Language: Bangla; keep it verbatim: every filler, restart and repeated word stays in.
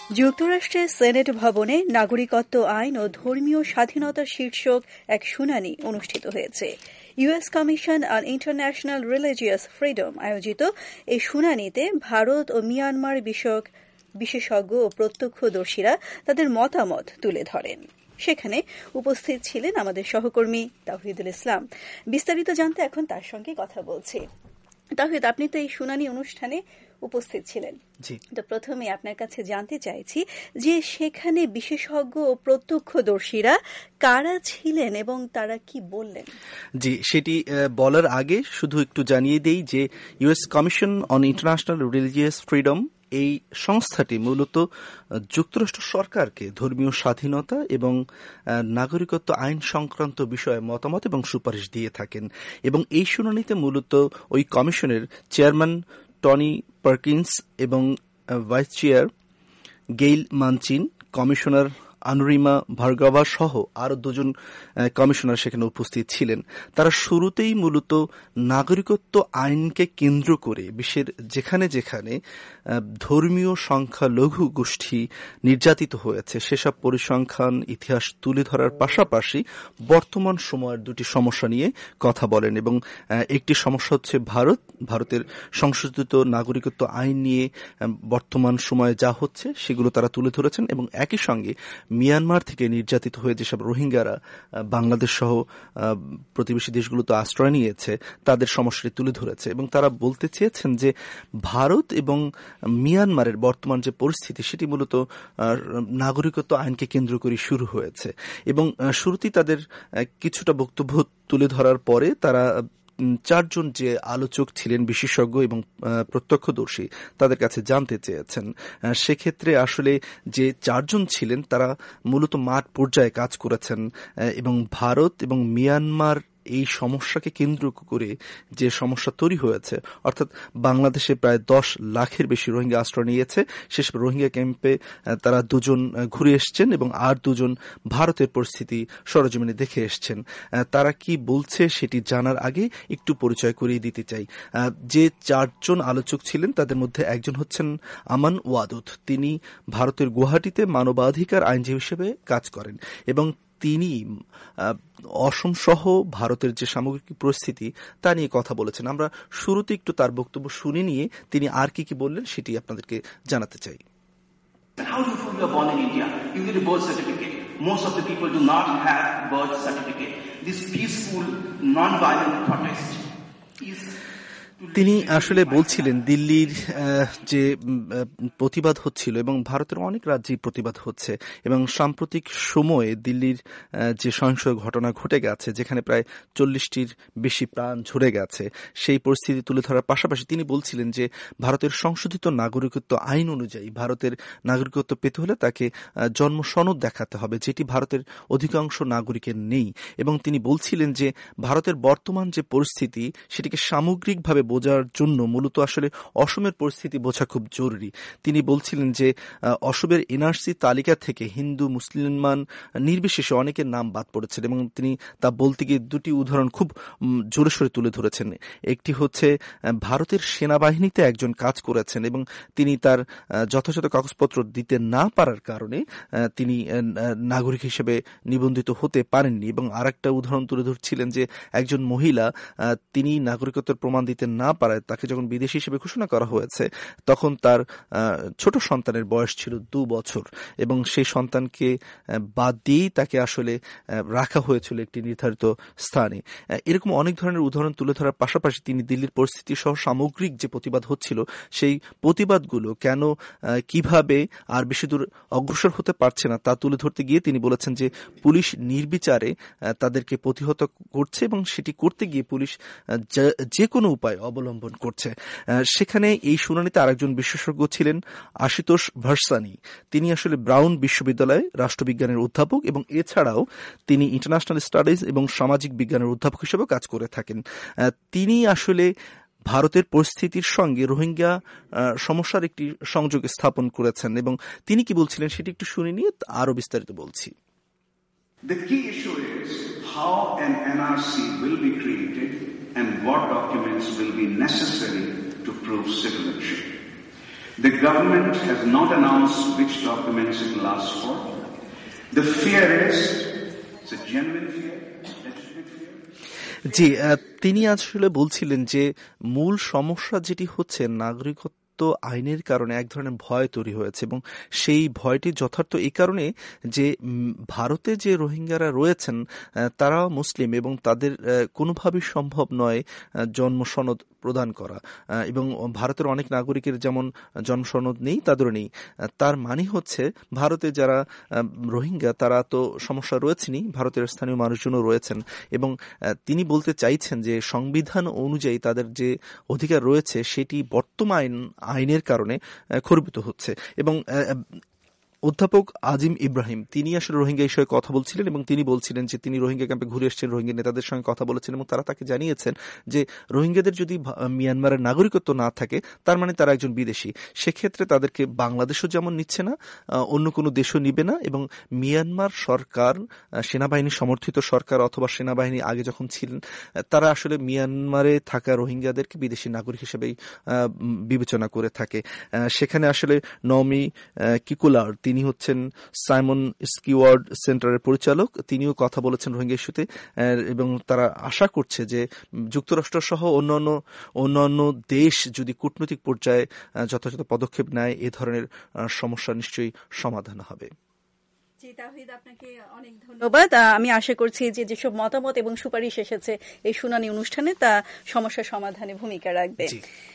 যুক্তরাষ্ট্রের সেনেট ভবনে নাগরিকত্ব আইন ও ধর্মীয় স্বাধীনতা শীর্ষক এক শুনানি অনুষ্ঠিত হয়েছে। US commission on international religious freedom আয়োজিত এই শুনানিতে ভারত ও মিয়ানমার বিষয়ক বিশেষজ্ঞ ও প্রত্যক্ষদর্শীরা তাদের মতামত তুলে ধরেন। সেখানে উপস্থিত ছিলেন আমাদের সহকর্মী তাওহিদুল ইসলাম। বিস্তারিত জানতে এখন তার সঙ্গে কথা বলছি। তাওহিদ, আপনি তো এই শুনানি অনুষ্ঠানে উপস্থিত ছিলেন। তো প্রথমে আপনার কাছে জানতে চাইছি যে সেখানে বিশেষজ্ঞ ও প্রত্যক্ষদর্শীরা কারা ছিলেন এবং তারা কি বললেন। জি, সেটি বলার আগে শুধু একটু জানিয়ে দেই যে US commission on international religious freedom এই সংস্থাটি মূলত যুক্তরাষ্ট্র সরকারকে ধর্মীয় স্বাধীনতা এবং নাগরিকত্ব আইন সংক্রান্ত বিষয়ে মতামত এবং সুপারিশ দিয়ে থাকেন। এবং এই শুনানিতে মূলত ওই কমিশনের চেয়ারম্যান টনি পার্কিন্স এবং vice chair Gayle Manchin, commissioner Anurima Bhargava সহ আরও দুজন কমিশনার সেখানে উপস্থিত ছিলেন। তারা শুরুতেই মূলত নাগরিকত্ব আইনকে কেন্দ্র করে বিশ্বের যেখানে যেখানে ধর্মীয় সংখ্যালঘু গোষ্ঠী নির্যাতিত হয়েছে সেসব পরিসংখ্যান ইতিহাস তুলে ধরার পাশাপাশি বর্তমান সময়ের দুটি সমস্যা নিয়ে কথা বলেন। এবং একটি সমস্যা হচ্ছে ভারত ভারতের সংশোধিত নাগরিকত্ব আইন নিয়ে বর্তমান সময়ে যা হচ্ছে সেগুলো তারা তুলে ধরেছেন। এবং একই সঙ্গে মিয়ানমার থেকে নির্যাতিত হয়ে যেসব রোহিঙ্গারা বাংলাদেশ সহ প্রতিবেশী দেশগুলোতে আশ্রয় নিয়েছে তাদের সমস্যাটি তুলে ধরেছে। এবং তারা বলতে চেয়েছেন যে ভারত এবং মিয়ানমারের বর্তমান যে পরিস্থিতি সেটি মূলত নাগরিকত্ব আইনকে কেন্দ্র করে শুরু হয়েছে। এবং শুরুতেই তাদের কিছুটা বক্তব্য তুলে ধরার পরে তারা চারজন যে আলোচক ছিলেন বিশেষজ্ঞ এবং প্রত্যক্ষদর্শী তাদের কাছে জানতে চেয়েছেন। সেক্ষেত্রে আসলে যে চারজন ছিলেন তারা মূলত মাঠ পর্যায়ে কাজ করেছেন এবং ভারত এবং মিয়ানমার এই সমস্যাকে কেন্দ্র করে যে সমস্যা তৈরি হয়েছে, অর্থাৎ বাংলাদেশে প্রায় দশ লাখের বেশি রোহিঙ্গা আশ্রয় নিয়েছে, সেসব রোহিঙ্গা ক্যাম্পে তারা দুজন ঘুরে এসছেন এবং আর দুজন ভারতের পরিস্থিতি সরজমিনে দেখে এসছেন। তারা কি বলছে সেটি জানার আগে একটু পরিচয় করিয়ে দিতে চাই। যে চারজন আলোচক ছিলেন তাদের মধ্যে একজন হচ্ছেন আমান ওয়াদুদ। তিনি ভারতের গুয়াহাটিতে মানবাধিকার আইনজীবী হিসেবে কাজ করেন এবং তিনি অসম সহ ভারতের যে সামগ্রিক পরিস্থিতি তা নিয়ে কথা বলেছেন। আমরা শুরুতে একটু তার বক্তব্য শুনে নিয়ে তিনি আর কি কি বললেন সেটি আপনাদেরকে জানাতে চাই। How do you prove you are born in India? You get a birth certificate. Most of the people do not have birth certificate. This peaceful, non-violent protest is তিনি আসলে বলছিলেন দিল্লির যে প্রতিবাদ হচ্ছিল এবং ভারতের অনেক রাজ্যেই প্রতিবাদ হচ্ছে এবং সাম্প্রতিক সময়ে দিল্লির যে সহিংস ঘটনা ঘটে গেছে যেখানে প্রায় চল্লিশটির বেশি প্রাণ ঝরে গেছে সেই পরিস্থিতি তুলে ধরার পাশাপাশি তিনি বলছিলেন যে ভারতের সংশোধিত নাগরিকত্ব আইন অনুযায়ী ভারতের নাগরিকত্ব পেতে হলে তাকে জন্ম সনদ দেখাতে হবে, যেটি ভারতের অধিকাংশ নাগরিকের নেই। এবং তিনি বলছিলেন যে ভারতের বর্তমান যে পরিস্থিতি সেটিকে সামগ্রিকভাবে বোঝার জন্য মূলত আসলে অসমের পরিস্থিতি বোঝা খুব জরুরি। তিনি বলছিলেন যে অসমের এনআরসি তালিকা থেকে হিন্দু মুসলমান নির্বিশেষে অনেকের নাম বাদ পড়েছে এবং তিনি তা বলতে গিয়ে দুটি উদাহরণ খুব জোরে সোরে তুলে ধরেছেন। একটি হচ্ছে ভারতের সেনাবাহিনীতে একজন কাজ করেছেন এবং তিনি তার যথাযথ কাগজপত্র দিতে না পারার কারণে তিনি নাগরিক হিসেবে নিবন্ধিত হতে পারেননি। এবং আর একটা উদাহরণ তুলে ধরছিলেন যে একজন মহিলা তিনি নাগরিকত্বের প্রমাণ দিতে না পারায় তাকে যখন বিদেশি হিসেবে ঘোষণা করা হয়েছে তখন তার ছোট সন্তানের বয়স ছিল দু বছর এবং সেই সন্তানকে বাদ দিয়েই তাকে আসলে রাখা হয়েছিল একটি নির্ধারিত স্থানে। এরকম অনেক ধরনের উদাহরণ তুলে ধরার পাশাপাশি তিনি দিল্লির পরিস্থিতি সহ সামগ্রিক যে প্রতিবাদ হচ্ছিল সেই প্রতিবাদগুলো কেন কিভাবে আর বেশি দূর অগ্রসর হতে পারছে না তা তুলে ধরতে গিয়ে তিনি বলেছেন যে পুলিশ নির্বিচারে তাদেরকে প্রতিহত করছে এবং সেটি করতে গিয়ে পুলিশ যে কোনো উপায় অবলম্বন করছে। সেখানে এই শুনানিতে আরেকজন বিশেষজ্ঞ ছিলেন আশুতোষ ভার্সানি। তিনি আসলে ব্রাউন বিশ্ববিদ্যালয়ে রাষ্ট্রবিজ্ঞানের অধ্যাপক এবং এছাড়াও তিনি ইন্টারন্যাশনাল স্টাডিজ এবং সামাজিক বিজ্ঞানের অধ্যাপক হিসেবে কাজ করে থাকেন। তিনি আসলে ভারতের পরিস্থিতির সঙ্গে রোহিঙ্গা সমস্যার একটি সংযোগ স্থাপন করেছেন এবং তিনি কি বলছিলেন সেটি একটু শুনে নিয়ে আরো বিস্তারিত বলছি। The key issue is how an N R C will be created and what documents will be necessary to prove citizenship. The government has not announced which documents documents it lasts for. The fear is, it's a genuine fear, legitimate fear. জি, তিনি আসলে বলছিলেন যে মূল সমস্যা যেটি হচ্ছে নাগরিকত্ব আইনের কারণে এক ধরনের ভয় তৈরি হয়েছে এবং সেই ভয়টি যথার্থ এই কারণে যে ভারতে যে রোহিঙ্গারা রয়েছেন তারাও মুসলিম এবং তাদের কোনোভাবেই সম্ভব নয় জন্ম সনদ প্রদান করা এবং ভারতের অনেক নাগরিকের যেমন জন্ম সনদ নেই তাদেরও নেই। তার মানে হচ্ছে ভারতে যারা রোহিঙ্গা তারা তো সমস্যা রয়েছেনই, ভারতের স্থানীয় মানুষজনও রয়েছেন এবং তিনি বলতে চাইছেন যে সংবিধান অনুযায়ী তাদের যে অধিকার রয়েছে সেটি বর্তমান আইনের কারণে খর্বিত হচ্ছে। এবং অধ্যাপক আজিম ইব্রাহিম তিনি আসলে রোহিঙ্গা বিষয়ে কথা বলছিলেন এবং তিনি বলছিলেন যে তিনি রোহিঙ্গা ক্যাম্পে ঘুরে এসেছেন, রোহিঙ্গা নেতাদের সঙ্গে কথা বলেছেন এবং তারা তাকে জানিয়েছেন যে রোহিঙ্গাদের যদি মিয়ানমারের নাগরিকত্ব না থাকে তার মানে তারা একজন বিদেশি, সেক্ষেত্রে তাদেরকে বাংলাদেশও যেমন নিচ্ছে না, অন্য কোনো দেশও নিবে না এবং মিয়ানমার সরকার সেনাবাহিনী সমর্থিত সরকার অথবা সেনাবাহিনী আগে যখন ছিলেন তারা আসলে মিয়ানমারে থাকা রোহিঙ্গাদেরকে বিদেশি নাগরিক হিসেবেই বিবেচনা করে থাকে। সেখানে আসলে নওমি কিকুলার তিনি হচ্ছেন সাইমন স্কিওয়ার্ড সেন্টারের পরিচালক, তিনিও কথা বলেছেন রোহিঙ্গা ইস্যুতে এবং তারা আশা করছে যে যুক্তরাষ্ট্র সহ অন্যান্য অন্যান্য দেশ যদি কূটনৈতিক পর্যায়ে যথাযথ পদক্ষেপ নেয় এ ধরনের সমস্যা নিশ্চয়ই সমাধান হবে। তাওহিদ, আপনাকে অনেক ধন্যবাদ। আমি আশা করছি যে যেসব মতামত এবং সুপারিশ এসেছে এই শুনানি অনুষ্ঠানে তা সমস্যা সমাধানে ভূমিকা রাখবে।